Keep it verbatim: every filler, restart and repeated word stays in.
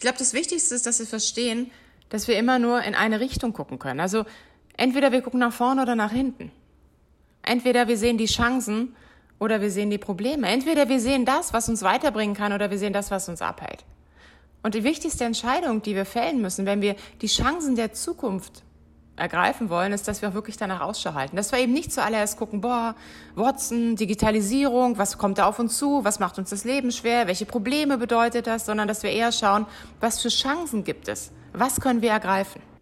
glaube, das Wichtigste ist, dass wir verstehen, dass wir immer nur in eine Richtung gucken können. Also entweder wir gucken nach vorne oder nach hinten. Entweder wir sehen die Chancen oder wir sehen die Probleme. Entweder wir sehen das, was uns weiterbringen kann, oder wir sehen das, was uns abhält. Und die wichtigste Entscheidung, die wir fällen müssen, wenn wir die Chancen der Zukunft ergreifen wollen, ist, dass wir auch wirklich danach Ausschau halten. Dass wir eben nicht zuallererst gucken, boah, Watson, Digitalisierung, was kommt da auf uns zu, was macht uns das Leben schwer, welche Probleme bedeutet das, sondern dass wir eher schauen, was für Chancen gibt es, was können wir ergreifen.